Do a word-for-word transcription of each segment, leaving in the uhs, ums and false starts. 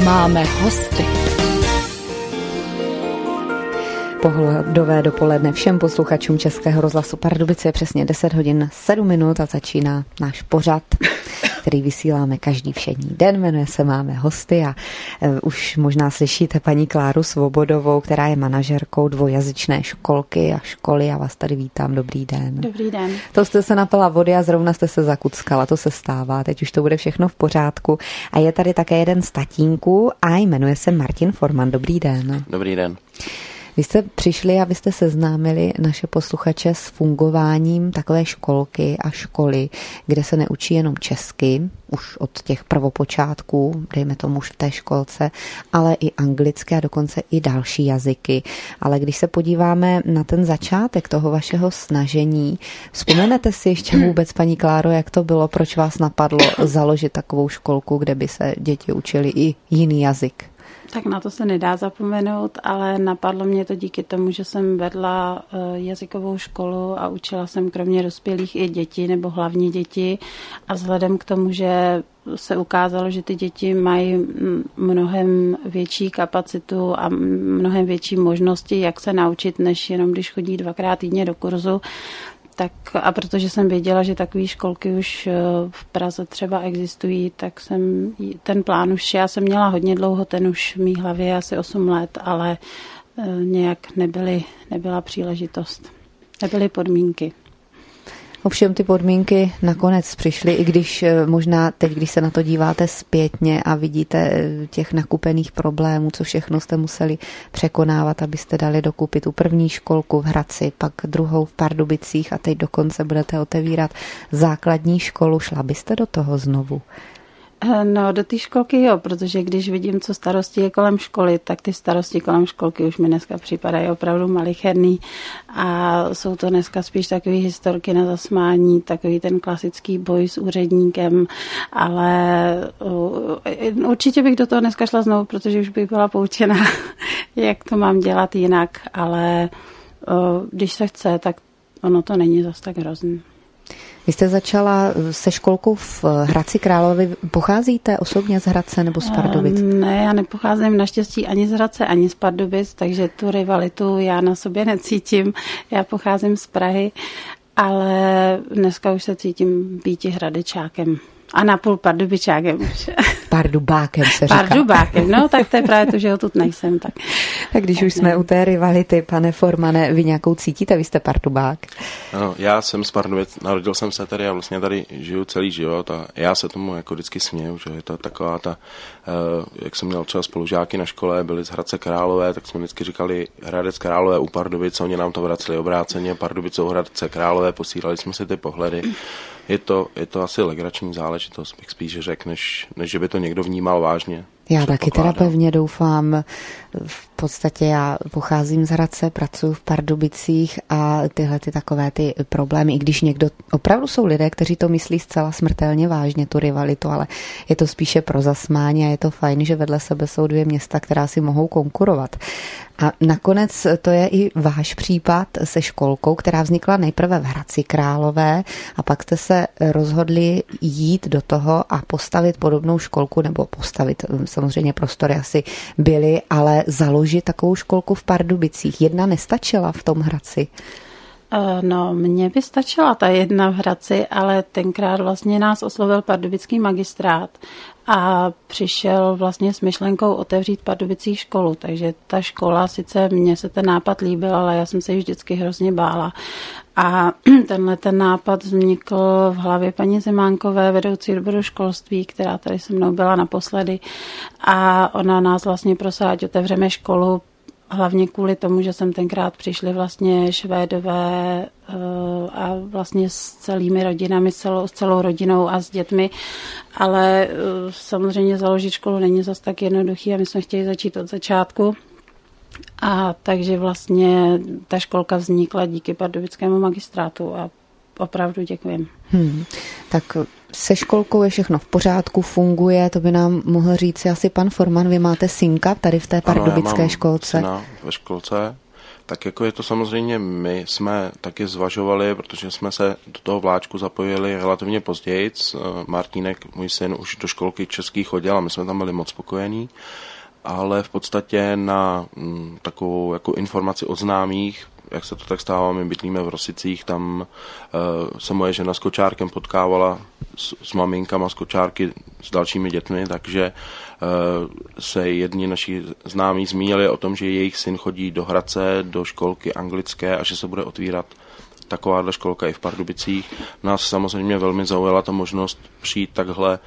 máme hosty. Pohodové dopoledne všem posluchačům Českého rozhlasu Pardubice, je přesně deset hodin sedm minut a začíná náš pořad, který vysíláme každý všední den. Jmenuje se Máme hosty a uh, už možná slyšíte paní Kláru Svobodovou, která je manažerkou dvojjazyčné školky a školy. Já vás tady vítám, dobrý den. Dobrý den. To jste se napila vody a zrovna jste se zakuckala, to se stává, teď už to bude všechno v pořádku. A je tady také jeden z tatínků a jmenuje se Martin Forman. Dobrý den. Dobrý den. Vy jste přišli, abyste seznámili naše posluchače s fungováním takové školky a školy, kde se neučí jenom česky, už od těch prvopočátků, dejme tomu už v té školce, ale i anglicky a dokonce i další jazyky. Ale když se podíváme na ten začátek toho vašeho snažení, vzpomenete si ještě vůbec, paní Kláro, jak to bylo, proč vás napadlo založit takovou školku, kde by se děti učili i jiný jazyk? Tak na to se nedá zapomenout, ale napadlo mě to díky tomu, že jsem vedla jazykovou školu a učila jsem kromě dospělých i děti, nebo hlavně děti. A vzhledem k tomu, že se ukázalo, že ty děti mají mnohem větší kapacitu a mnohem větší možnosti, jak se naučit, než jenom když chodí dvakrát týdně do kurzu, tak a protože jsem věděla, že takové školky už v Praze třeba existují, tak jsem ten plán už, já jsem měla hodně dlouho, ten už v mý hlavě asi osm let, ale nějak nebyly, nebyla příležitost, nebyly podmínky. Ovšem ty podmínky nakonec přišly, i když možná teď, když se na to díváte zpětně a vidíte těch nakupených problémů, co všechno jste museli překonávat, abyste dali dokupit tu první školku v Hradci, pak druhou v Pardubicích a teď dokonce budete otevírat základní školu. Šla byste do toho znovu? No, do té školky jo, protože když vidím, co starosti je kolem školy, tak ty starosti kolem školky už mi dneska připadají opravdu malicherný a jsou to dneska spíš takový historky na zasmání, takový ten klasický boj s úředníkem, ale uh, určitě bych do toho dneska šla znovu, protože už bych byla poučena, jak to mám dělat jinak, ale uh, když se chce, tak ono to není zas tak hrozný. Vy jste začala se školkou v Hradci Králové. Pocházíte osobně z Hradce nebo z Pardubic? Ne, já nepocházím naštěstí ani z Hradce, ani z Pardubic, takže tu rivalitu já na sobě necítím. Já pocházím z Prahy, ale dneska už se cítím býti Hradečákem. A napůl Pardubičákem už. Pardubákem se říká. Pardubákem, no tak to je právě to, že ho tu nejsem. Tak, tak když tak už ne. jsme u té rivality, pane Formane, vy nějakou cítíte? Vy jste Pardubák? Ano, já jsem z Pardubic, narodil jsem se tady a vlastně tady žiju celý život a já se tomu jako vždycky směju, že je to taková ta, jak jsem měl třeba spolužáky na škole, byli z Hradce Králové, tak jsme vždycky říkali Hradec Králové u Pardubic, oni nám to vraceli obráceně, Pardubice u Hradce Králové, posílali jsme si ty pohledy. Je to, je to asi legrační záležitost, bych spíš řekl, než, než že by to někdo vnímal vážně. Já taky teda pevně doufám. V podstatě já pocházím z Hradce, pracuji v Pardubicích a tyhle ty takové ty problémy, i když někdo, opravdu jsou lidé, kteří to myslí zcela smrtelně vážně, tu rivalitu, ale je to spíše pro zasmání a je to fajn, že vedle sebe jsou dvě města, která si mohou konkurovat. A nakonec to je i váš případ se školkou, která vznikla nejprve v Hradci Králové a pak jste se rozhodli jít do toho a postavit podobnou školku, nebo postavit, samozřejmě prostory asi byly, ale založit takovou školku v Pardubicích. Jedna nestačila v tom Hradci? No, mně by stačila ta jedna v Hradci, ale tenkrát vlastně nás oslovil pardubický magistrát a přišel vlastně s myšlenkou otevřít v Pardubicích školu, takže ta škola, sice mně se ten nápad líbil, ale já jsem se ji vždycky hrozně bála. A tenhle ten nápad vznikl v hlavě paní Zemánkové, vedoucí odboru školství, která tady se mnou byla naposledy a ona nás vlastně prosila, ať otevřeme školu, hlavně kvůli tomu, že jsem tenkrát přišli vlastně Švédové a vlastně s celými rodinami, s celou, s celou rodinou a s dětmi, ale samozřejmě založit školu není zas tak jednoduchý a my jsme chtěli začít od začátku. A takže vlastně ta školka vznikla díky pardubickému magistrátu a opravdu děkujem. Hmm. Tak se školkou je všechno v pořádku, funguje, to by nám mohl říct asi pan Forman, vy máte synka tady v té pardubické ano, já mám školce. syna ve školce, Tak jako je to samozřejmě, my jsme taky zvažovali, protože jsme se do toho vláčku zapojili relativně později. Martínek, můj syn, už do školky český chodil a my jsme tam byli moc spokojení. Ale v podstatě na m, takovou jako informaci od známých, jak se to tak stává, my bydlíme v Rosicích, tam uh, se moje žena s kočárkem potkávala s, s maminkama z kočárky s dalšími dětmi, takže uh, se jedni naši známí zmínili o tom, že jejich syn chodí do Hradce, do školky anglické a že se bude otvírat takováhle školka i v Pardubicích. Nás samozřejmě velmi zaujala ta možnost přijít takhle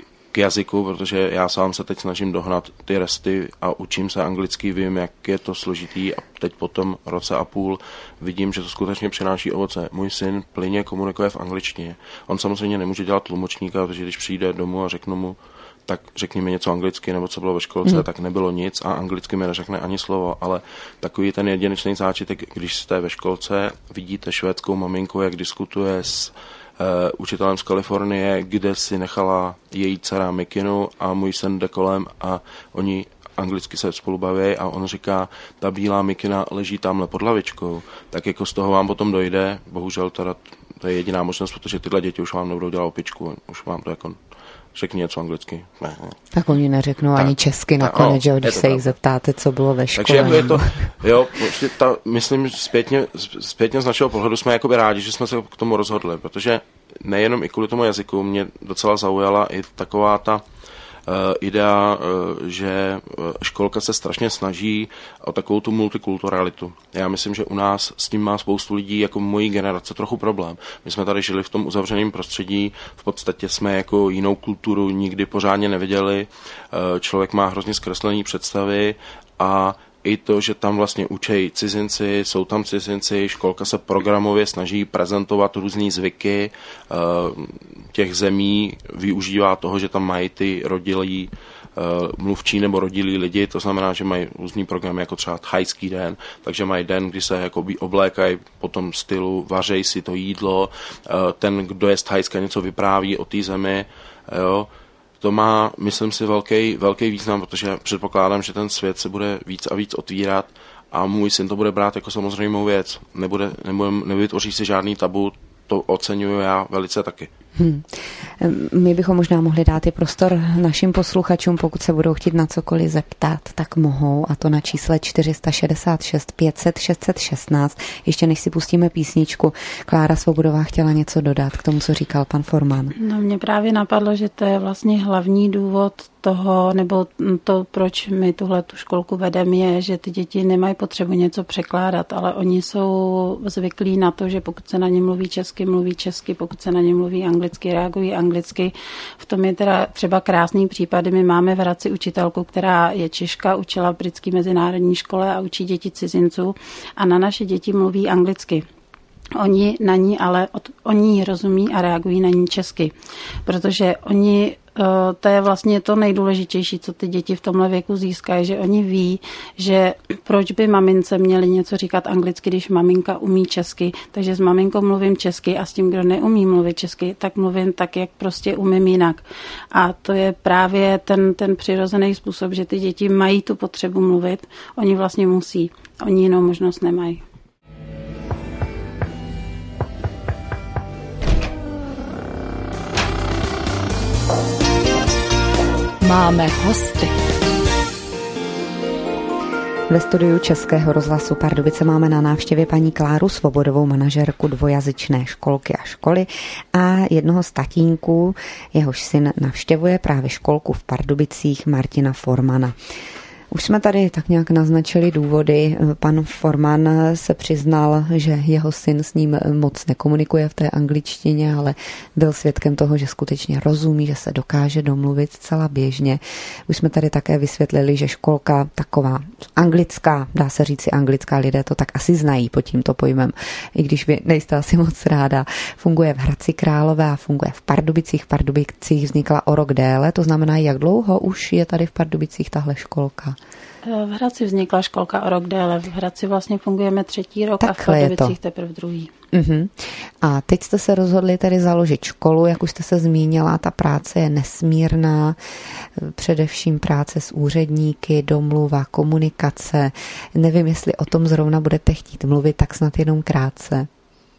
k jazyku, protože já sám se teď snažím dohnat ty resty a učím se anglicky, vím, jak je to složitý a teď po tom roce a půl vidím, že to skutečně přináší ovoce. Můj syn plynně komunikuje v angličtině. On samozřejmě nemůže dělat tlumočníka, protože když přijde domů a řeknu mu, tak řekni mi něco anglicky, nebo co bylo ve školce, hmm. tak nebylo nic a anglicky mi neřekne ani slovo, ale takový ten jedinečný zážitek, když jste ve školce, vidíte švédskou maminku, jak diskutuje s Uh, učitelem z Kalifornie, kde si nechala její dcera mikinu a můj sen jde kolem a oni anglicky se spolu baví a on říká, ta bílá mikina leží tamhle pod lavičkou, tak jako z toho vám potom dojde, bohužel teda to je jediná možnost, protože tyhle děti už vám nebudou dělat opičku, už vám to jako řekni něco anglicky. Ne, ne. Tak oni neřeknou tak, ani česky nakonec, že když se jich zeptáte, co bylo ve škole. Takže jako je to, jo, ta, myslím, zpětně, zpětně z našeho pohledu jsme jakoby rádi, že jsme se k tomu rozhodli, protože nejenom i kvůli tomu jazyku mě docela zaujala i taková ta uh, idea, uh, že školka se strašně snaží o takovou tu multikulturalitu. Já myslím, že u nás s tím má spoustu lidí, jako mojí generace, trochu problém. My jsme tady žili v tom uzavřeném prostředí, v podstatě jsme jako jinou kulturu nikdy pořádně neviděli, uh, člověk má hrozně zkreslené představy a i to, že tam vlastně učejí cizinci, jsou tam cizinci, školka se programově snaží prezentovat různý zvyky těch zemí, využívá toho, že tam mají ty rodilí mluvčí nebo rodilí lidi, to znamená, že mají různý programy, jako třeba thajský den, takže mají den, kdy se jakoby oblékají po tom stylu, vařejí si to jídlo, ten, kdo je z Thajska, něco vypráví o té zemi, jo. To má, myslím si, velký, velký význam, protože předpokládám, že ten svět se bude víc a víc otvírat a můj syn to bude brát jako samozřejmou věc. Nebude, nebude, nevytvoří si žádný tabu, to oceňuju já velice taky. Hmm. My bychom možná mohli dát i prostor našim posluchačům, pokud se budou chtít na cokoliv zeptat, tak mohou, a to na čísle čtyři šest šest pět set šest set šestnáct. Ještě než si pustíme písničku, Klára Svobodová chtěla něco dodat k tomu, co říkal pan Forman. No, mě právě napadlo, že to je vlastně hlavní důvod toho, nebo to, proč my tuhle tu školku vedeme, je, že ty děti nemají potřebu něco překládat, ale oni jsou zvyklí na to, že pokud se na ně mluví česky, mluví česky, pokud se na ně mluví anglicky, reagují anglicky. V tom je teda třeba krásný případy. My máme v Hradci učitelku, která je Češka, učila v britské mezinárodní škole a učí děti cizinců a na naše děti mluví anglicky. Oni na ní ale, oni rozumí a reagují na ní česky, protože oni, to je vlastně to nejdůležitější, co ty děti v tomhle věku získají, že oni ví, že proč by mamince měli něco říkat anglicky, když maminka umí česky, takže s maminkou mluvím česky a s tím, kdo neumí mluvit česky, tak mluvím tak, jak prostě umím jinak. A to je právě ten, ten přirozený způsob, že ty děti mají tu potřebu mluvit, oni vlastně musí, oni jinou možnost nemají. Máme hosty. Ve studiu Českého rozhlasu Pardubice máme na návštěvě paní Kláru Svobodovou, manažerku dvojazyčné školky a školy a jednoho z tatínků, jehož syn navštěvuje právě školku v Pardubicích, Martina Formana. Už jsme tady tak nějak naznačili důvody. Pan Forman se přiznal, že jeho syn s ním moc nekomunikuje v té angličtině, ale byl svědkem toho, že skutečně rozumí, že se dokáže domluvit zcela běžně. Už jsme tady také vysvětlili, že školka taková anglická, dá se říci anglická, lidé to tak asi znají pod tímto pojmem, i když vy nejste asi moc ráda. Funguje v Hradci Králové a funguje v Pardubicích. V Pardubicích vznikla o rok déle, to znamená, jak dlouho už je tady v Pardubicích tahle školka? V Hradci vznikla školka o rok déle. V Hradci vlastně fungujeme třetí rok Takhle a v Pardubicích teprve druhý. Uh-huh. A teď jste se rozhodli tedy založit školu, jak už jste se zmínila, ta práce je nesmírná, především práce s úředníky, domluva, komunikace. Nevím, jestli o tom zrovna budete chtít mluvit, tak snad jenom krátce.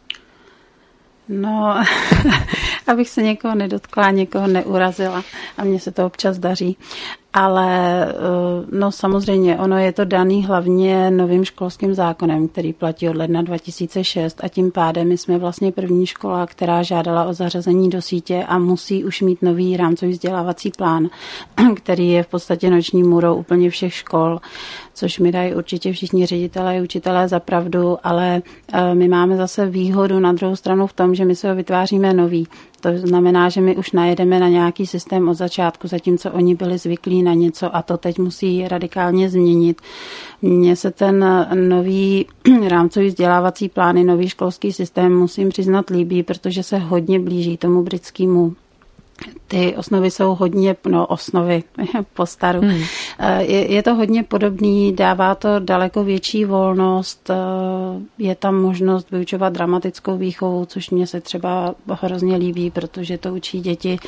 No, abych se někoho nedotkla, někoho neurazila a mně se to občas daří. Ale no samozřejmě, ono je to daný hlavně novým školským zákonem, který platí od ledna dva tisíce šest a tím pádem my jsme vlastně první škola, která žádala o zařazení do sítě a musí už mít nový rámcový vzdělávací plán, který je v podstatě noční můrou úplně všech škol, což mi dají určitě všichni ředitelé i učitelé za pravdu, ale my máme zase výhodu na druhou stranu v tom, že my se ho vytváříme nový. To znamená, že my už najedeme na nějaký systém od začátku, zatímco oni byli zvyklí na něco a to teď musí radikálně změnit. Mně se ten nový rámcový vzdělávací plány, nový školský systém, musím přiznat, líbí, protože se hodně blíží tomu britskému. Ty osnovy jsou hodně, no osnovy po staru. Hmm. Je, je to hodně podobný, dává to daleko větší volnost, je tam možnost vyučovat dramatickou výchovu, což mě se třeba hrozně líbí, protože to učí děti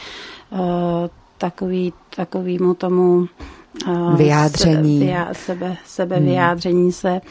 takový, takovýmu tomu vyjádření. Se, sebe, sebe hmm. vyjádření se.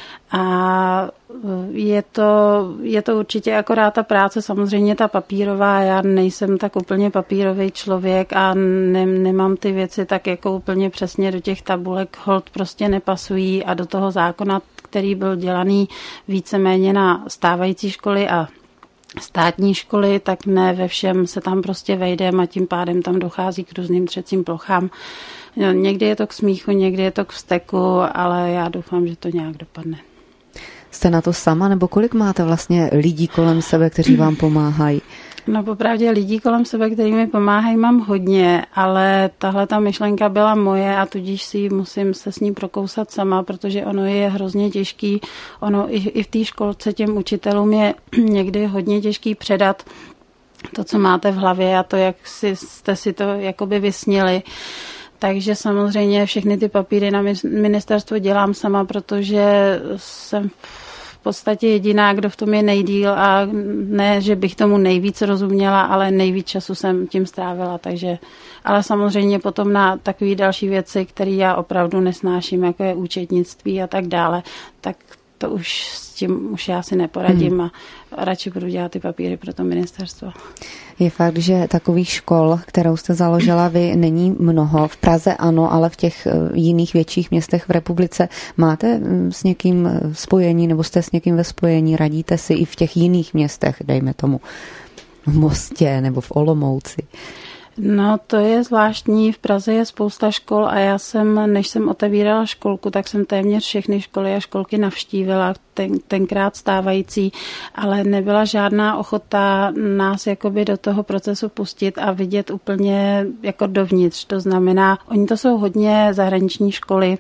A je to, je to určitě akorát ta práce, samozřejmě ta papírová, já nejsem tak úplně papírový člověk a ne, nemám ty věci tak jako úplně přesně do těch tabulek, holt prostě nepasují a do toho zákona, který byl dělaný víceméně na stávající školy a státní školy, tak ne ve všem se tam prostě vejdeme a tím pádem tam dochází k různým třecím plochám. No, někdy je to k smíchu, někdy je to k vzteku, ale já doufám, že to nějak dopadne. Jste na to sama, nebo kolik máte vlastně lidí kolem sebe, kteří vám pomáhají? No popravdě lidí kolem sebe, kteří mi pomáhají, mám hodně, ale tahle ta myšlenka byla moje a tudíž si musím se s ní prokousat sama, protože ono je hrozně těžký. Ono i, i v té školce těm učitelům je někdy hodně těžký předat to, co máte v hlavě a to, jak si, jste si to jakoby vysnili. Takže samozřejmě všechny ty papíry na ministerstvo dělám sama, protože jsem v podstatě jediná, kdo v tom je nejdýl a ne, že bych tomu nejvíc rozuměla, ale nejvíc času jsem tím strávila. Takže, ale samozřejmě potom na takové další věci, které já opravdu nesnáším, jako je účetnictví a tak dále, tak to už s tím už já si neporadím hmm. a radši budu dělat ty papíry pro to ministerstvo. Je fakt, že takových škol, kterou jste založila vy, není mnoho. V Praze ano, ale v těch jiných větších městech v republice máte s někým spojení nebo jste s někým ve spojení? Radíte si i v těch jiných městech, dejme tomu v Mostě nebo v Olomouci? No to je zvláštní, v Praze je spousta škol a já jsem, než jsem otevírala školku, tak jsem téměř všechny školy a školky navštívila, ten, tenkrát stávající, ale nebyla žádná ochota nás jakoby do toho procesu pustit a vidět úplně jako dovnitř. To znamená, oni to jsou hodně zahraniční školy,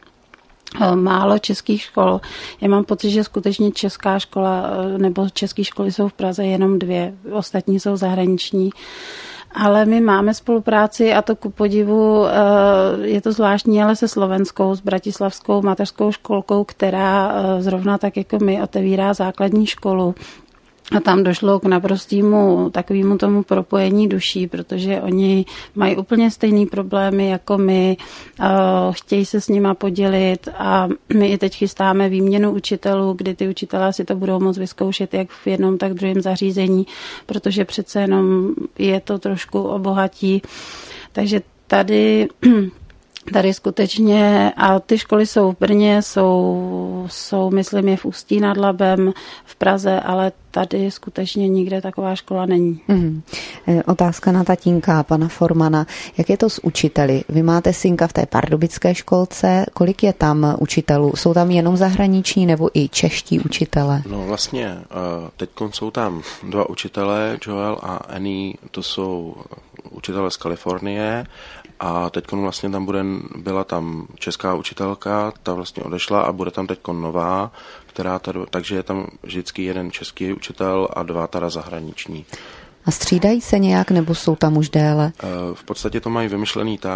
málo českých škol. Já mám pocit, že skutečně česká škola nebo české školy jsou v Praze jenom dvě, ostatní jsou zahraniční. Ale my máme spolupráci a to ku podivu je to zvláštní, ale se slovenskou, s bratislavskou mateřskou školkou, která zrovna tak jako my otevírá základní školu. A tam došlo k naprostému takovému tomu propojení duší, protože oni mají úplně stejné problémy jako my, chtějí se s nima podělit a my i teď chystáme výměnu učitelů, kdy ty učitelé si to budou moct vyzkoušet jak v jednom, tak v druhém zařízení, protože přece jenom je to trošku obohatí. Takže tady... Tady skutečně, a ty školy jsou v Brně, jsou, jsou myslím, je v Ústí nad Labem, v Praze, ale tady skutečně nikde taková škola není. Hmm. Otázka na tatínka, pana Formana. Jak je to s učiteli? Vy máte synka v té pardubické školce. Kolik je tam učitelů? Jsou tam jenom zahraniční nebo i čeští učitelé? No vlastně, teď jsou tam dva učitelé, Joel a Annie, to jsou učitelé z Kalifornie. A teď vlastně tam bude, byla tam česká učitelka, ta vlastně odešla a bude tam teď nová, která tady, takže je tam vždycky jeden český učitel a dva teda zahraniční. A střídají se nějak, nebo jsou tam už déle? V podstatě to mají vymyšlený tak,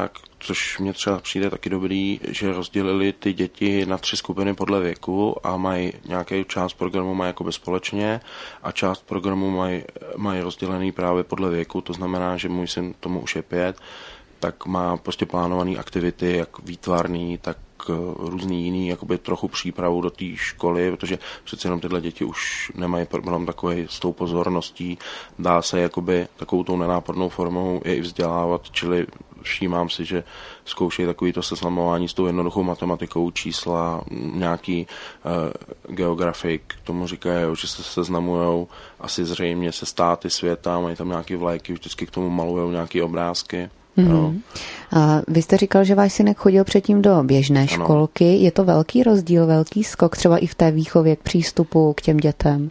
což mě třeba přijde taky dobrý, že rozdělili ty děti na tři skupiny podle věku a mají nějaký část programu mají jakoby společně a část programu mají, mají rozdělený právě podle věku, to znamená, že můj syn, tomu už je pět, tak má prostě plánované aktivity, jak výtvarný, tak různý jiný, jakoby trochu přípravu do té školy, protože přece jenom tyhle děti už nemají problém takový s tou pozorností, dá se jakoby takovou tou nenápadnou formou je i vzdělávat, čili všímám si, že zkoušejí takový to seznamování s tou jednoduchou matematikou, čísla, nějaký uh, geografik, k tomu říkají, že se seznamujou asi zřejmě se státy světa, mají tam nějaký vlajky, vždycky k tomu malujou nějaký obrázky. Mm-hmm. A vy jste říkal, že váš synek chodil předtím do běžné ano. školky. Je to velký rozdíl, velký skok třeba i v té výchově k přístupu k těm dětem?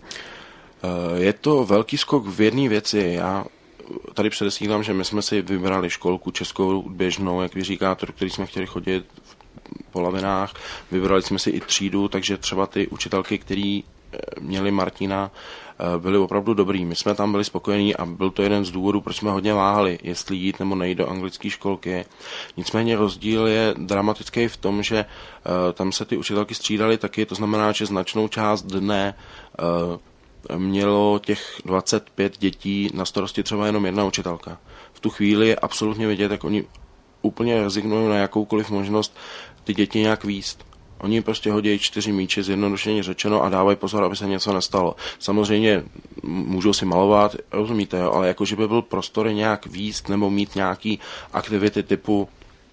Je to velký skok v jedné věci. Já tady předesílám, že my jsme si vybrali školku českou běžnou, jak vy říkáte, do který jsme chtěli chodit po lavinách. Vybrali jsme si i třídu, takže třeba ty učitelky, které měli Martina, byli opravdu dobrý. My jsme tam byli spokojení a byl to jeden z důvodů, proč jsme hodně váhali, jestli jít nebo nejít do anglické školky. Nicméně rozdíl je dramatický v tom, že uh, tam se ty učitelky střídaly taky, to znamená, že značnou část dne uh, mělo těch dvacet pět dětí na starosti třeba jenom jedna učitelka. V tu chvíli je absolutně vidět, jak oni úplně rezignují na jakoukoliv možnost ty děti nějak víst. Oni prostě hodí čtyři míče, zjednodušeně řečeno, a dávají pozor, aby se něco nestalo. Samozřejmě můžou si malovat, rozumíte, jo, ale jakože by byl prostor nějak víc nebo mít nějaký aktivity typu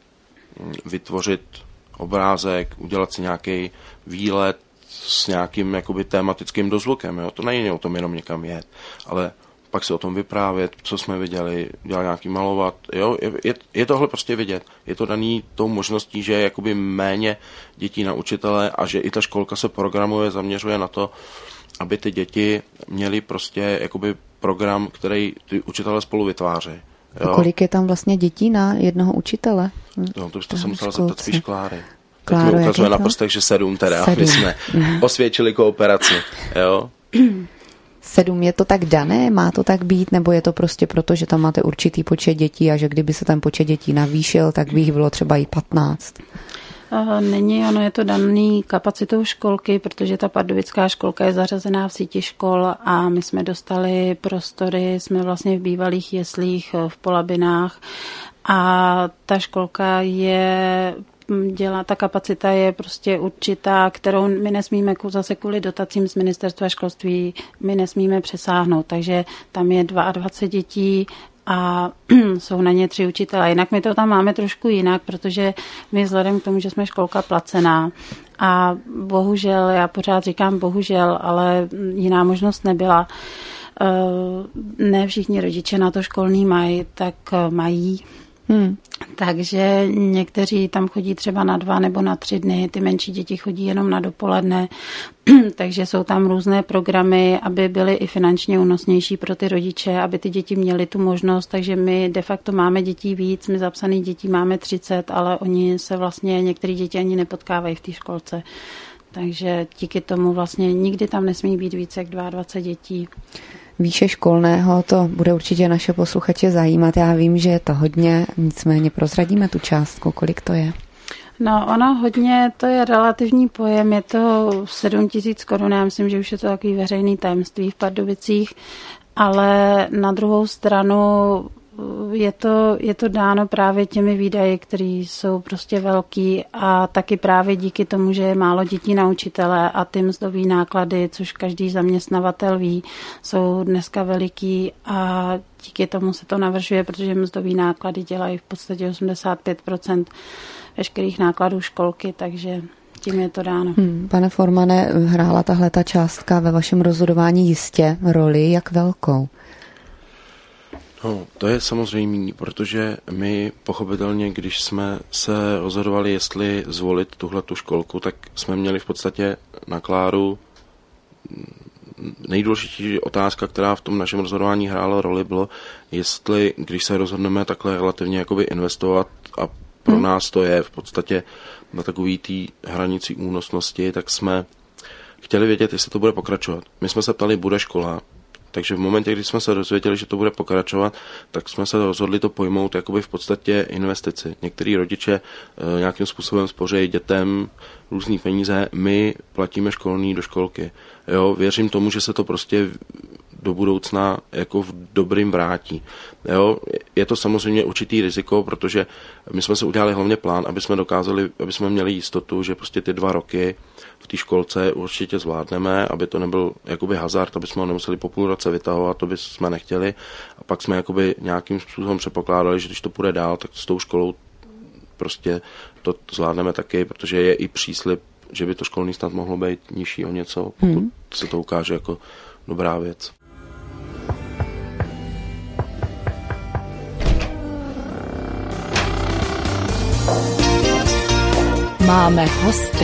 vytvořit obrázek, udělat si nějaký výlet s nějakým jakoby tématickým dozvukem. Jo. To není o tom jenom někam jet, ale pak se o tom vyprávět, co jsme viděli, dělat nějaký malovat. Jo? Je, je, je tohle prostě vidět. Je to daný tou možností, že je jakoby méně dětí na učitele a že i ta školka se programuje, zaměřuje na to, aby ty děti měly prostě jakoby program, který ty učitele spolu vytváří. Jo? A kolik je tam vlastně dětí na jednoho učitele? No, to byste se musela zeptat spíš Kláry. Kláro, Teď mi ukazuje na prstech, že sedm teda, sedm. My jsme osvědčili kooperaci. Jo? Sedm, je to tak dané? Má to tak být? Nebo je to prostě proto, že tam máte určitý počet dětí a že kdyby se ten počet dětí navýšil, tak by jich bylo třeba i patnáct? Není, ono je to daný kapacitou školky, protože ta pardubická školka je zařazená v síti škol a my jsme dostali prostory, jsme vlastně v bývalých jeslích v Polabinách a ta školka je dělá, ta kapacita je prostě určitá, kterou my nesmíme zase kvůli dotacím z ministerstva školství, my nesmíme přesáhnout, takže tam je dvacet dva dětí a jsou na ně tři učitelé. Jinak my to tam máme trošku jinak, protože my vzhledem k tomu, že jsme školka placená a bohužel, já pořád říkám bohužel, ale jiná možnost nebyla, ne všichni rodiče na to školní mají, tak mají. Hmm. Takže někteří tam chodí třeba na dva nebo na tři dny, ty menší děti chodí jenom na dopoledne, takže jsou tam různé programy, aby byly i finančně únosnější pro ty rodiče, aby ty děti měly tu možnost, takže my de facto máme dětí víc, my zapsaných dětí máme třicet, ale oni se vlastně, některé děti ani nepotkávají v té školce. Takže díky tomu vlastně nikdy tam nesmí být více jak dvacet dva dětí. Výše školného, to bude určitě naše posluchače zajímat. Já vím, že je to hodně, nicméně prozradíme tu částku, kolik to je. No ono hodně, to je relativní pojem, je to sedm tisíc korun, já myslím, že už je to takový veřejný tajemství v Pardubicích, ale na druhou stranu je to, je to dáno právě těmi výdaji, které jsou prostě velký a taky právě díky tomu, že je málo dětí na učitele a ty mzdový náklady, což každý zaměstnavatel ví, jsou dneska veliký a díky tomu se to navršuje, protože mzdový náklady dělají v podstatě osmdesát pět procent veškerých nákladů školky, takže tím je to dáno. Hmm, pane Formane, hrála tahle ta částka ve vašem rozhodování jistě roli, jak velkou? No, to je samozřejmé, protože my pochopitelně, když jsme se rozhodovali, jestli zvolit tuhletu školku, tak jsme měli v podstatě na Kláru nejdůležitější otázka, která v tom našem rozhodování hrála roli, bylo, jestli, když se rozhodneme takhle relativně jakoby investovat a pro hmm. nás to je v podstatě na takový té hranici únosnosti, tak jsme chtěli vědět, jestli to bude pokračovat. My jsme se ptali, bude škola. Takže v momentě, kdy jsme se dozvěděli, že to bude pokračovat, tak jsme se rozhodli to pojmout jakoby v podstatě investici. Některý rodiče e, nějakým způsobem spoří dětem různý peníze, my platíme školní do školky. Jo, věřím tomu, že se to prostě do budoucna jako v dobrým vrátí. Jo, je to samozřejmě určitý riziko, protože my jsme se udělali hlavně plán, aby jsme dokázali, aby jsme měli jistotu, že prostě ty dva roky v té školce určitě zvládneme, aby to nebyl jakoby hazard, aby jsme ho nemuseli po půl roce vytahovat, to by jsme nechtěli. A pak jsme jakoby nějakým způsobem předpokládali, že když to půjde dál, tak s tou školou prostě to zvládneme taky, protože je i příslib, že by to školní snad mohlo být nižší o něco, pokud hmm. se to ukáže jako dobrá věc. Máme hosty.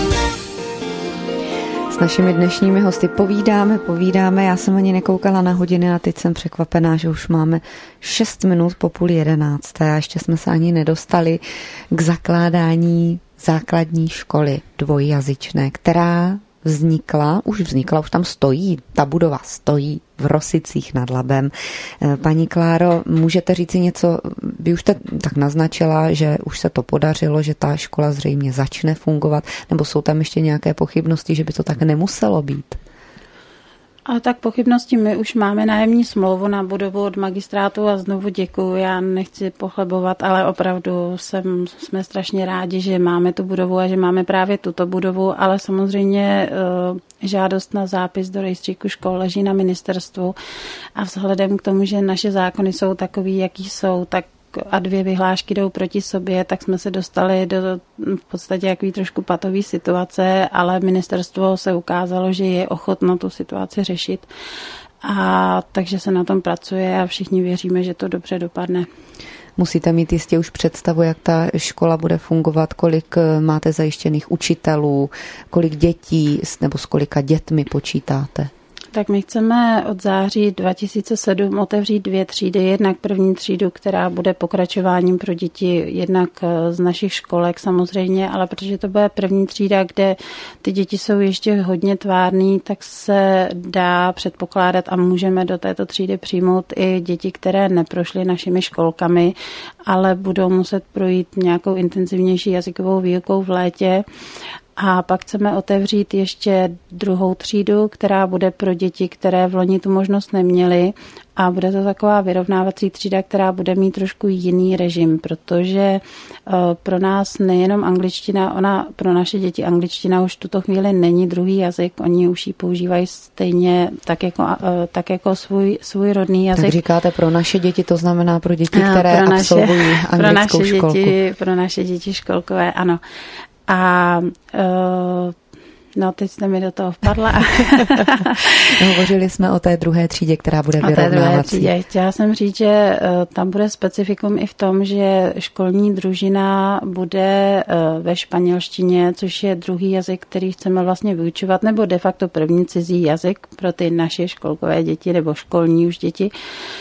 S našimi dnešními hosty povídáme, povídáme. Já jsem ani nekoukala na hodiny a teď jsem překvapená, že už máme šest minut po půl jedenácté a ještě jsme se ani nedostali k zakládání základní školy dvojjazyčné, která vznikla, už vznikla, už tam stojí, ta budova stojí v Rosicích nad Labem. Paní Kláro, můžete říci něco, vy už jste tak naznačila, že už se to podařilo, že ta škola zřejmě začne fungovat, nebo jsou tam ještě nějaké pochybnosti, že by to tak nemuselo být? A tak pochybnosti, my už máme nájemní smlouvu na budovu od magistrátu a znovu děkuju, já nechci pochlebovat, ale opravdu jsem, jsme strašně rádi, že máme tu budovu a že máme právě tuto budovu, ale samozřejmě e, žádost na zápis do rejstříku škol leží na ministerstvu a vzhledem k tomu, že naše zákony jsou takový, jaký jsou, tak a dvě vyhlášky jdou proti sobě, tak jsme se dostali do v podstatě jaký trošku patový situace, ale ministerstvo se ukázalo, že je ochotno tu situaci řešit. A takže se na tom pracuje a všichni věříme, že to dobře dopadne. Musíte mít jistě už představu, jak ta škola bude fungovat, kolik máte zajištěných učitelů, kolik dětí nebo s kolika dětmi počítáte? Tak my chceme od září dva tisíce sedm otevřít dvě třídy. Jednak první třídu, která bude pokračováním pro děti jednak z našich školek samozřejmě, ale protože to bude první třída, kde ty děti jsou ještě hodně tvárný, tak se dá předpokládat a můžeme do této třídy přijmout i děti, které neprošly našimi školkami, ale budou muset projít nějakou intenzivnější jazykovou výukou v létě. A pak chceme otevřít ještě druhou třídu, která bude pro děti, které v loni tu možnost neměly. A bude to taková vyrovnávací třída, která bude mít trošku jiný režim, protože pro nás nejenom angličtina, ona pro naše děti angličtina už v tuto chvíli není druhý jazyk, oni už ji používají stejně tak jako, tak jako svůj, svůj rodný jazyk. Tak říkáte pro naše děti, to znamená pro děti, které pro naše, absolvují anglickou pro naše školku. Děti, pro naše děti školkové, ano. A uh, no, teď jste mi do toho vpadla. Hovořili jsme o té druhé třídě, která bude vyrovnávací. O té druhé třídě. Chtěla jsem říct, že uh, tam bude specifikum i v tom, že školní družina bude uh, ve španělštině, což je druhý jazyk, který chceme vlastně vyučovat, nebo de facto první cizí jazyk pro ty naše školkové děti nebo školní už děti.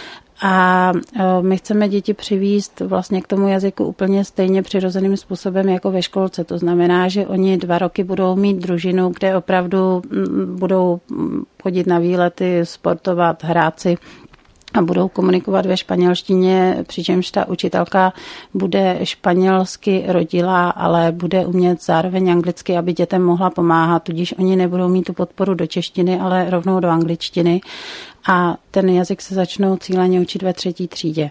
A my chceme děti přivízt vlastně k tomu jazyku úplně stejně přirozeným způsobem jako ve školce. To znamená, že oni dva roky budou mít družinu, kde opravdu budou chodit na výlety, sportovat, hrát si a budou komunikovat ve španělštině, přičemž ta učitelka bude španělsky rodilá, ale bude umět zároveň anglicky, aby dětem mohla pomáhat, tudíž oni nebudou mít tu podporu do češtiny, ale rovnou do angličtiny a ten jazyk se začnou cíleně učit ve třetí třídě.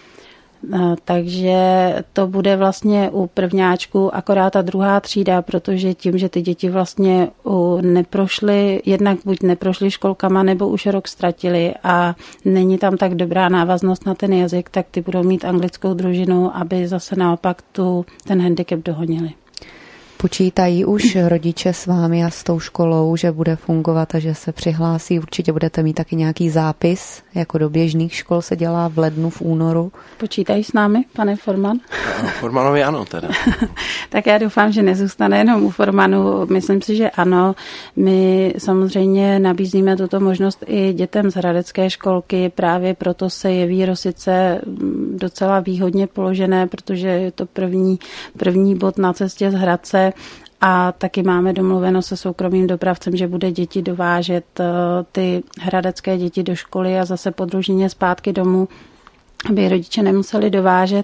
Takže to bude vlastně u prvňáčku akorát ta druhá třída, protože tím, že ty děti vlastně neprošly, jednak buď neprošly školkama, nebo už rok ztratili a není tam tak dobrá návaznost na ten jazyk, tak ty budou mít anglickou družinu, aby zase naopak tu, ten handicap dohonili. Počítají už rodiče s vámi a s tou školou, že bude fungovat a že se přihlásí? Určitě budete mít taky nějaký zápis, jako do běžných škol se dělá v lednu, v únoru. Počítají s námi, pane Forman? No, Formanovi ano teda. Tak já doufám, že nezůstane jenom u Formanu. Myslím si, že ano. My samozřejmě nabízíme tuto možnost i dětem z hradecké školky, právě proto se jeví Rosice docela výhodně položené, protože je to první, první bod na cestě z Hradce A taky máme domluveno se soukromým dopravcem, že bude děti dovážet, ty hradecké děti do školy a zase po družině zpátky domů, aby rodiče nemuseli dovážet.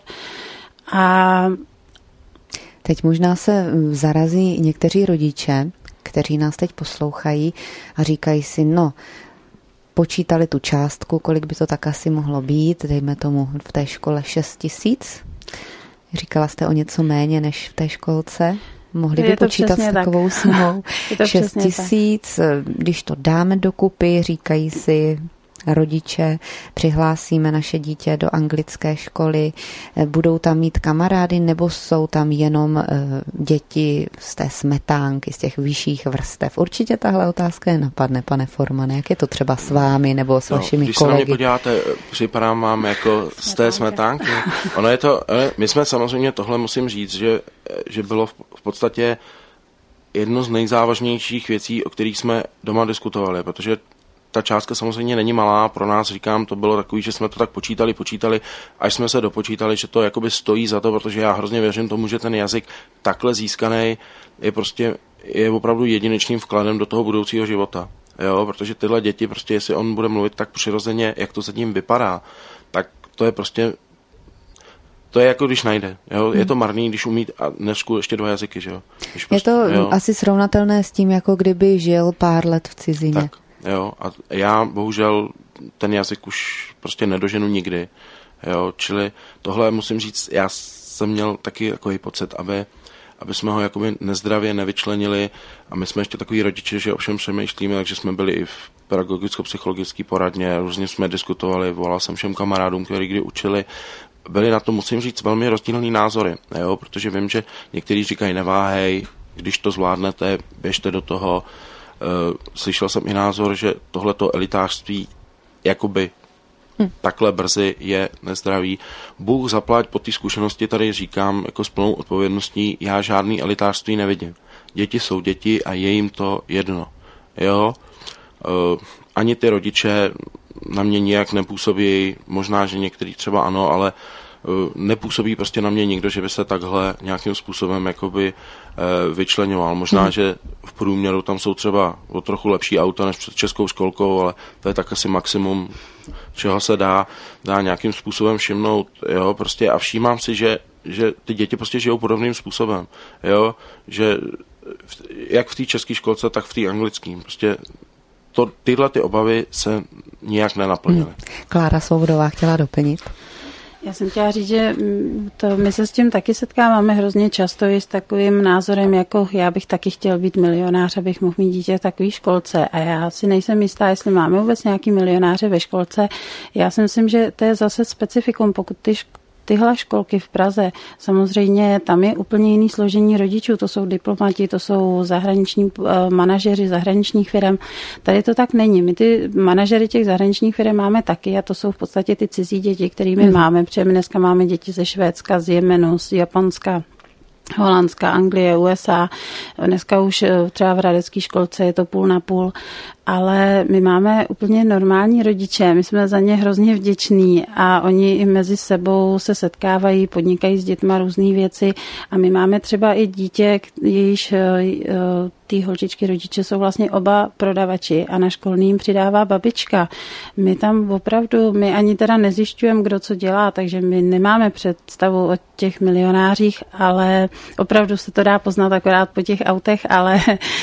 A teď možná se zarazí někteří rodiče, kteří nás teď poslouchají a říkají si, no, počítali tu částku, kolik by to tak asi mohlo být, dejme tomu v té škole šest tisíc. Říkala jste o něco méně než v té školce. Mohli by počítat s takovou tak. sumou šest tisíc. Když to dáme dokupy, říkají si rodiče, přihlásíme naše dítě do anglické školy, budou tam mít kamarády, nebo jsou tam jenom děti z té smetánky, z těch vyšších vrstev? Určitě tahle otázka je napadne, pane Formane. Jak je to třeba s vámi nebo s no, vašimi když kolegy? Když se na mě podíváte, připadám vám jako z té smetánky. Ono je to, my jsme samozřejmě, tohle musím říct, že, že bylo v podstatě jedno z nejzávažnějších věcí, o kterých jsme doma diskutovali, protože ta částka samozřejmě není malá, pro nás, říkám, to bylo takový, že jsme to tak počítali, počítali, až jsme se dopočítali, že to jakoby stojí za to, protože já hrozně věřím tomu, že ten jazyk takhle získaný je prostě, je opravdu jedinečným vkladem do toho budoucího života. Jo, protože tyhle děti, prostě jestli on bude mluvit tak přirozeně, jak to zatím vypadá, tak to je prostě, to je jako když najde. Jo? Hmm. Je to marný, když umí a dnešku ještě dva jazyky. Že jo? Když prostě, je to jo. asi srovnatelné s tím, jako kdyby žil pár let v cizině. Tak. Jo, a já bohužel ten jazyk už prostě nedoženu nikdy, jo, čili tohle musím říct, já jsem měl taky takový pocit, aby, aby jsme ho jakoby nezdravě nevyčlenili a my jsme ještě takový rodiče, že ovšem přemýšlíme, takže jsme byli i v pedagogicko-psychologické poradně, různě jsme diskutovali, volal jsem všem kamarádům, kteří kdy učili, byli na to, musím říct, velmi rozdílný názory, jo, protože vím, že někteří říkají neváhej, když to zvládnete, běžte do toho. Slyšel jsem i názor, že tohleto elitářství jakoby hm. takhle brzy je nezdravý. Bůh zaplať, po té zkušenosti tady říkám jako s plnou odpovědností, já žádný elitářství nevidím. Děti jsou děti a je jim to jedno. Jo? Ani ty rodiče na mě nijak nepůsobí, možná, že některý třeba ano, ale nepůsobí prostě na mě nikdo, že by se takhle nějakým způsobem jakoby vyčleňoval. Možná, hmm. že v průměru tam jsou třeba o trochu lepší auta než před českou školkou, ale to je tak asi maximum, čeho se dá, dá nějakým způsobem všimnout. Jo? Prostě a všímám si, že, že ty děti prostě žijou podobným způsobem. Jo? Že jak v té české školce, tak v té anglické. Prostě to, tyhle ty obavy se nijak nenaplnily. Hmm. Klára Svobodová chtěla doplnit. Já jsem chtěla říct, že to, my se s tím taky setkáváme hrozně často i s takovým názorem, jako já bych taky chtěl být milionář, abych mohl mít dítě v takové školce. A já si nejsem jistá, jestli máme vůbec nějaký milionáře ve školce. Já si myslím, že to je zase specifikum, pokud ty šk- tyhle školky v Praze, samozřejmě tam je úplně jiný složení rodičů, to jsou diplomati, to jsou zahraniční uh, manažeři zahraničních firm. Tady to tak není. My ty manažery těch zahraničních firm máme taky a to jsou v podstatě ty cizí děti, které my hmm. máme, protože my dneska máme děti ze Švédska, z Jemenu, z Japonska, Holandska, Anglie, U S A. Dneska už třeba v hradecké školce je to půl na půl, ale my máme úplně normální rodiče, my jsme za ně hrozně vděční a oni i mezi sebou se setkávají, podnikají s dětma různé věci a my máme třeba i dítě, jejíž ty holčičky rodiče jsou vlastně oba prodavači a na školním přidává babička. My tam opravdu, my ani teda nezjišťujeme, kdo co dělá, takže my nemáme představu o těch milionářích, ale opravdu se to dá poznat akorát po těch autech, ale,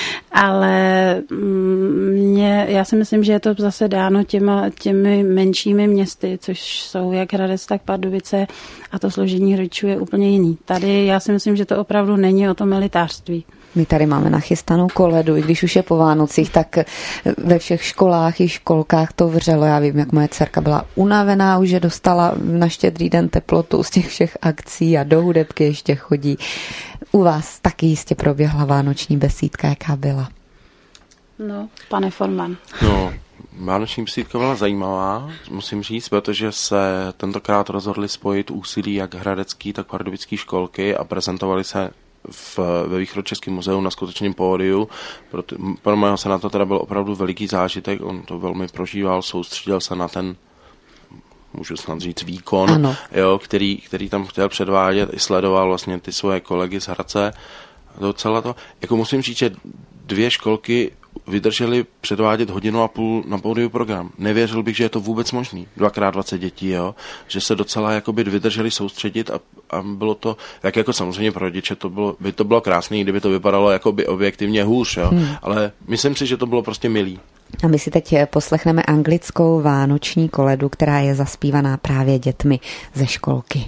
ale mě, já si myslím, že je to zase dáno těma, těmi menšími městy, což jsou jak Hradec, tak Pardubice a to složení rodičů je úplně jiný. Tady já si myslím, že to opravdu není o tom elitářství. My tady máme nachystanou koledu, i když už je po Vánocích, tak ve všech školách i školkách to vřelo. Já vím, jak moje dcerka byla unavená, už je dostala na Štědrý den teplotu z těch všech akcí a do hudebky ještě chodí. U vás taky jistě proběhla vánoční besídka, jaká byla? No, pane Forman. No, vánoční besídka byla zajímavá, musím říct, protože se tentokrát rozhodli spojit úsilí jak hradecký, tak pardubický školky a prezentovali se v, ve Východočeském muzeu na skutečném pódiu. Pro, pro mého se na to teda byl opravdu veliký zážitek, on to velmi prožíval, soustředil se na ten, můžu snad říct, výkon, jo, který, který tam chtěl předvádět, i sledoval vlastně ty svoje kolegy z Hradce docela to, jako musím říct, že dvě školky vydrželi předvádět hodinu a půl na pódiu program. Nevěřil bych, že je to vůbec možný. Dvakrát dvacet dětí, jo? Že se docela jakoby vydrželi soustředit a, a bylo to, jak jako samozřejmě pro rodiče, to bylo, by to bylo krásné, kdyby to vypadalo jakoby objektivně hůř, jo? Hmm. Ale myslím si, že to bylo prostě milý. A my si teď poslechneme anglickou vánoční koledu, která je zaspívaná právě dětmi ze školky.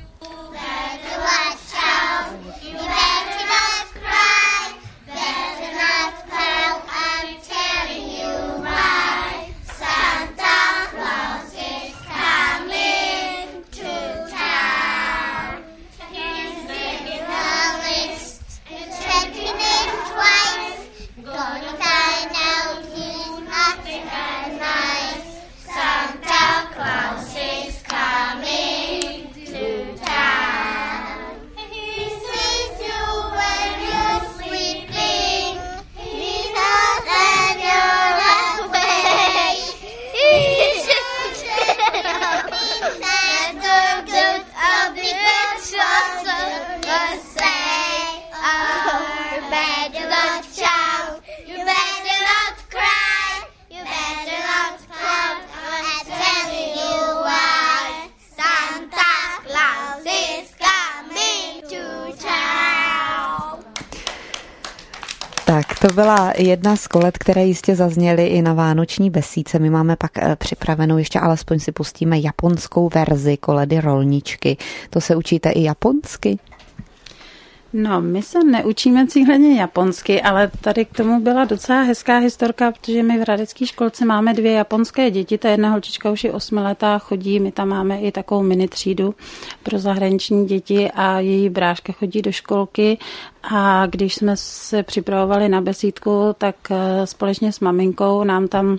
Tak to byla jedna z kolet, které jistě zazněly i na vánoční besídce. My máme pak připravenou, ještě alespoň si pustíme japonskou verzi koledy Rolničky. To se učíte i japonsky? No, my se neučíme cíleně japonsky, ale tady k tomu byla docela hezká historka, protože my v hradecké školce máme dvě japonské děti, ta jedna holčička už je osmiletá, chodí, my tam máme i takovou mini třídu pro zahraniční děti a její bráška chodí do školky a když jsme se připravovali na besídku, tak společně s maminkou nám tam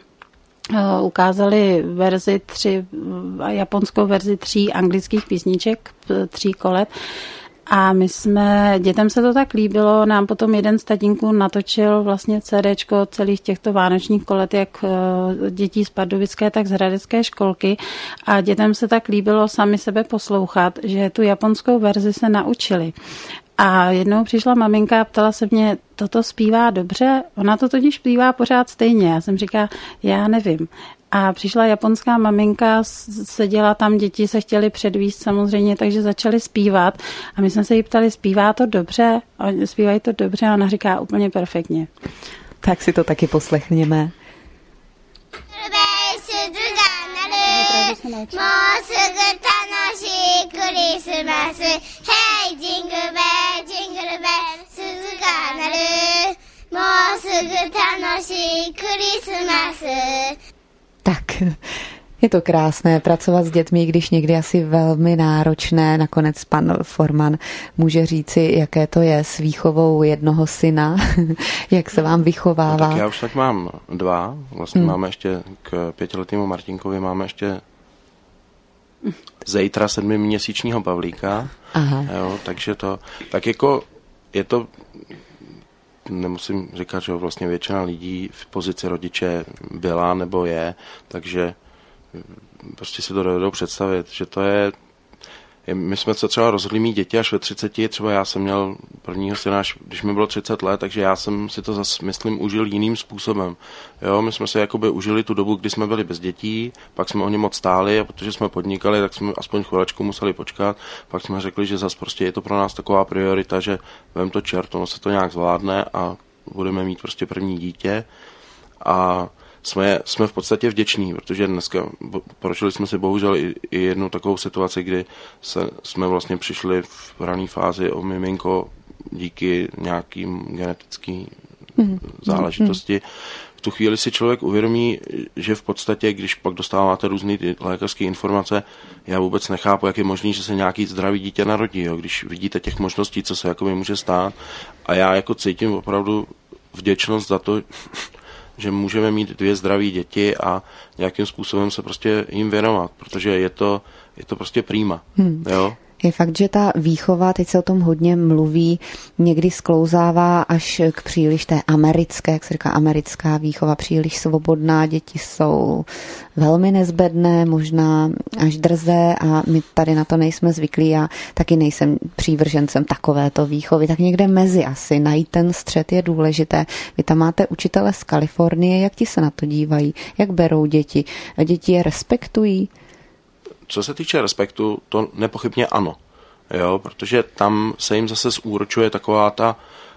ukázali verzi tři, japonskou verzi tří anglických písniček, tří kolet. A my jsme, dětem se to tak líbilo, nám potom jeden z tatínků natočil vlastně CDčko celých těchto vánočních kolet, jak dětí z pardubické, tak z hradecké školky a dětem se tak líbilo sami sebe poslouchat, že tu japonskou verzi se naučili. A jednou přišla maminka a ptala se mě, toto zpívá dobře? Ona to totiž zpívá pořád stejně. Já jsem říkala, já nevím. A přišla japonská maminka, seděla tam, děti se chtěly předvíst samozřejmě, takže začaly zpívat. A my jsme se jí ptali, zpívá to dobře? A zpívají to dobře a ona říká úplně perfektně. Tak si to taky poslechněme. Tak, je to krásné pracovat s dětmi, když někdy asi velmi náročné. Nakonec pan Forman může říci, jaké to je s výchovou jednoho syna, jak se vám vychovává. No, tak já už tak mám dva. Vlastně hmm. máme ještě k pětiletému Martinkovi máme ještě zítra sedmiměsíčního Pavlíka. Aha. Jo, takže to, tak jako je to, nemusím říkat, že vlastně většina lidí v pozici rodiče byla nebo je, takže prostě si to dovedou představit, že to je, my jsme se třeba rozhodli mít děti až ve třiceti, třeba já jsem měl prvního syna, když mi bylo třicet let, takže já jsem si to zase, myslím, užil jiným způsobem. Jo, my jsme se jakoby užili tu dobu, kdy jsme byli bez dětí, pak jsme o ně moc stáli a protože jsme podnikali, tak jsme aspoň chvilečku museli počkat, pak jsme řekli, že zase prostě je to pro nás taková priorita, že vem to čert, ono se to nějak zvládne a budeme mít prostě první dítě a Jsme, jsme v podstatě vděční, protože dneska prožili jsme si bohužel i, i jednu takovou situaci, kdy se, jsme vlastně přišli v rané fázi o miminko díky nějakým genetickým mm. záležitosti. V tu chvíli si člověk uvědomí, že v podstatě, když pak dostáváte různé lékařské informace, já vůbec nechápu, jak je možný, že se nějaký zdravý dítě narodí, jo, když vidíte těch možností, co se jakoby může stát. A já jako cítím opravdu vděčnost za to, že můžeme mít dvě zdraví děti a nějakým způsobem se prostě jim věnovat, protože je to, je to prostě prima. Hmm. Jo? Je fakt, že ta výchova, teď se o tom hodně mluví, někdy sklouzává až k příliš té americké, jak se říká, americká výchova, příliš svobodná, děti jsou velmi nezbedné, možná až drzé a my tady na to nejsme zvyklí. Já taky nejsem přívržencem takovéto výchovy, tak někde mezi asi najít ten střed je důležité. Vy tam máte učitele z Kalifornie, jak ti se na to dívají, jak berou děti? Děti je respektují? Co se týče respektu, to nepochybně ano, jo, protože tam se jim zase zúročuje taková ta,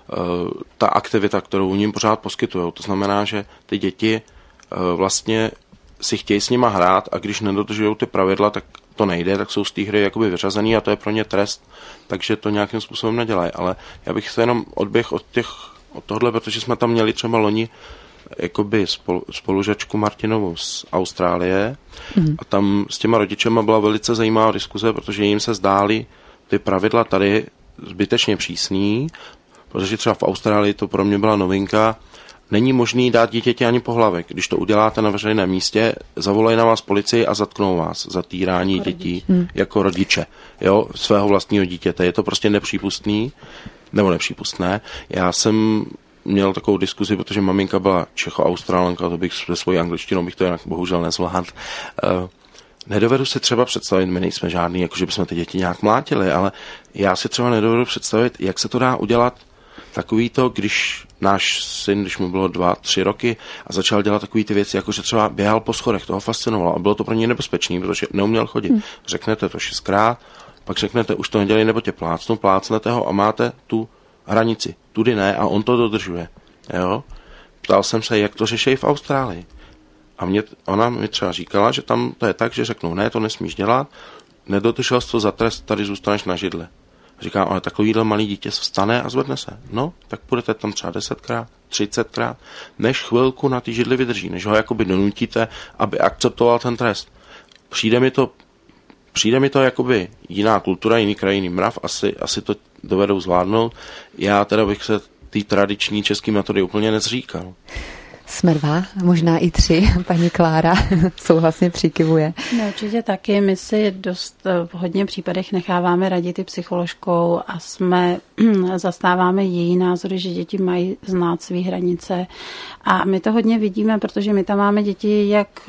ta aktivita, kterou jim pořád poskytují. To znamená, že ty děti vlastně si chtějí s nima hrát a když nedodržují ty pravidla, tak to nejde, tak jsou z té hry jakoby vyřazený a to je pro ně trest, takže to nějakým způsobem nedělají. Ale já bych se jenom odběh od těch, od tohle, protože jsme tam měli třeba loni jakoby spolu, spolužačku Martinovou z Austrálie mm. a tam s těma rodičema byla velice zajímavá diskuze, protože jim se zdály ty pravidla tady zbytečně přísný, protože třeba v Austrálii to pro mě byla novinka, není možný dát dítěti ani pohlavek. Když to uděláte na veřejném místě, zavolají na vás policii a zatknou vás za týrání jako dětí hmm. jako rodiče, jo, svého vlastního dítěte. Je to prostě nepřípustný, nebo nepřípustné. Já jsem měl takovou diskuzi, protože maminka byla Čecho-Australanka, to bych se svojí angličtinou bych to jinak bohužel nezvládl. Uh, nedovedu si třeba představit, my nejsme žádný, jakože bychom ty děti nějak mlátili, ale já si třeba nedovedu představit, jak se to dá udělat takový to, když náš syn, když mu bylo dva, tři roky a začal dělat takový ty věci, jakože třeba běhal po schodech, toho fascinovalo a bylo to pro něj nebezpečný, protože neuměl chodit. Hmm. Řeknete to šestkrát, pak řeknete, už to nedělej, nebo tě plácnu, plácnete ho a máte tu hranici. Tudy ne a on to dodržuje. Jo? Ptal jsem se, jak to řeší v Austrálii. A mě, ona mi třeba říkala, že tam to je tak, že řeknou, ne, to nesmíš dělat, nedodržel jsi to za trest, tady zůstaneš na židli. Říkám, ale takovýhle malý dítě vstane a zvedne se. No, tak budete tam třeba desetkrát, třicetkrát, než chvilku na té židli vydrží, než ho jakoby donutíte, aby akceptoval ten trest. Přijde mi to, přijde mi to jakoby jiná kultura, jiný kraj, jiný mrav, asi, asi to dovedou zvládnout. Já teda bych se té tradiční české metody úplně nezříkal. Jsme dva, možná i tři, paní Klára souhlasně přikivuje. No, určitě taky, my si dost v hodně případech necháváme radit i psycholožkou a jsme, zastáváme její názory, že děti mají znát své hranice a my to hodně vidíme, protože my tam máme děti jak,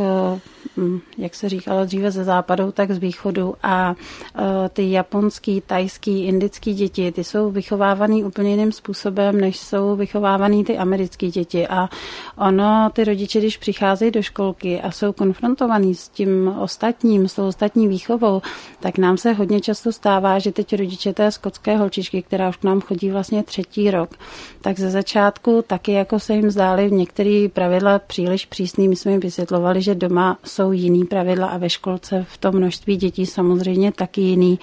jak se říkalo dříve ze západu, tak z východu a ty japonský, tajský, indický děti, ty jsou vychovávaný úplně jiným způsobem, než jsou vychovávaný ty americký děti a ono, ty rodiče, když přicházejí do školky a jsou konfrontovaní s tím ostatním, s tou ostatní výchovou, tak nám se hodně často stává, že teď rodiče té skotské holčičky, která už k nám chodí vlastně třetí rok, tak ze začátku taky jako se jim zdály některé pravidla příliš přísný. My jsme jim vysvětlovali, že doma jsou jiný pravidla a ve školce v tom množství dětí samozřejmě taky jiný.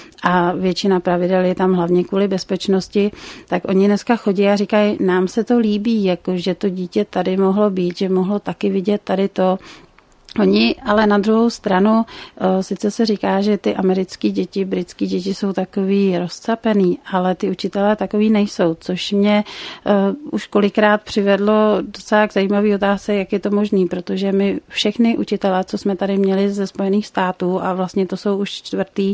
A většina pravidel je tam hlavně kvůli bezpečnosti, tak oni dneska chodí a říkají, nám se to líbí, jako že to dítě tady mohlo být, že mohlo taky vidět tady to. Oni, ale na druhou stranu, sice se říká, že ty americké děti, britské děti jsou takový rozcapený, ale ty učitelé takový nejsou, což mě uh, už kolikrát přivedlo docela k zajímavý otázce, jak je to možný, protože my všechny učitelé, co jsme tady měli ze Spojených států a vlastně to jsou už čtvrtý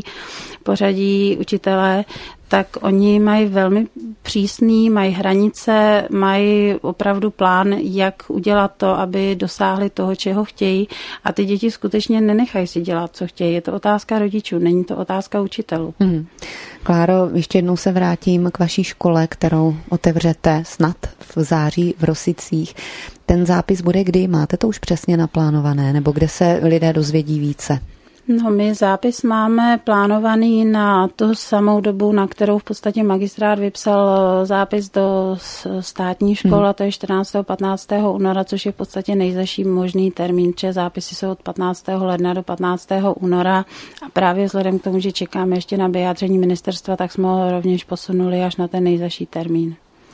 pořadí učitelé, tak oni mají velmi přísný, mají hranice, mají opravdu plán, jak udělat to, aby dosáhli toho, čeho chtějí a ty děti skutečně nenechají si dělat, co chtějí. Je to otázka rodičů, není to otázka učitelů. Hmm. Kláro, ještě jednou se vrátím k vaší škole, kterou otevřete snad v září v Rosicích. Ten zápis bude kdy? Máte to už přesně naplánované, nebo kde se lidé dozvědí více? No, my zápis máme plánovaný na tu samou dobu, na kterou v podstatě magistrát vypsal zápis do státní školy, hmm. to je čtrnáctého patnáctého února, což je v podstatě nejzaší možný termín, že zápisy jsou od patnáctého ledna do patnáctého února a právě vzhledem k tomu, že čekáme ještě na vyjádření ministerstva, tak jsme ho rovněž posunuli až na ten nejzaší termín.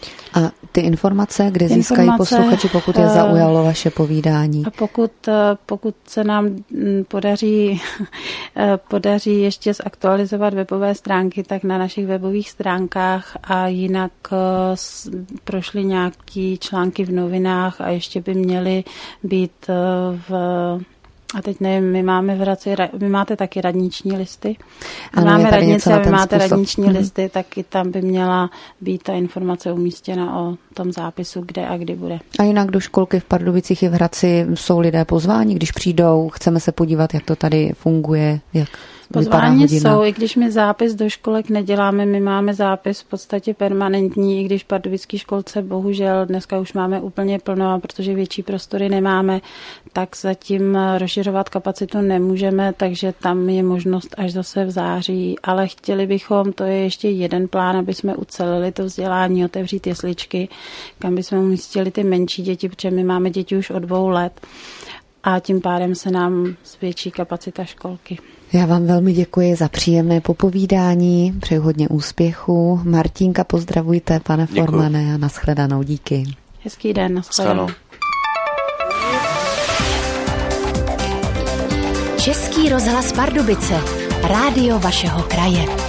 A ty informace, kde získají posluchači, pokud je zaujalo vaše povídání? A pokud, pokud se nám podaří, podaří ještě zaktualizovat webové stránky, tak na našich webových stránkách a jinak prošly nějaký články v novinách a ještě by měly být v A teď nevím, my máme v Hradci, vy máte taky radniční listy. Ano, máme radnice, vy máte způsob. radniční mm-hmm. listy, taky tam by měla být ta informace umístěna o tom zápisu, kde a kdy bude. A jinak do školky v Pardubicích i v Hradci jsou lidé pozváni, když přijdou, chceme se podívat, jak to tady funguje, jak pozváni jsou, i když my zápis do školek neděláme, my máme zápis v podstatě permanentní, i když v pardubické školce bohužel dneska už máme úplně plno, a protože větší prostory nemáme, tak zatím rozšiřovat kapacitu nemůžeme, takže tam je možnost až zase v září, ale chtěli bychom, to je ještě jeden plán, aby jsme ucelili to vzdělání, otevřít jesličky, kam bychom umístili ty menší děti, protože my máme děti už od dvou let a tím pádem se nám zvětší kapacita školky. Já vám velmi děkuji za příjemné popovídání, přeju hodně úspěchu. Martínka, pozdravujte, pane Děkuju. Formane, a nashledanou, díky. Hezký den, nashledanou. Český rozhlas Pardubice, rádio vašeho kraje.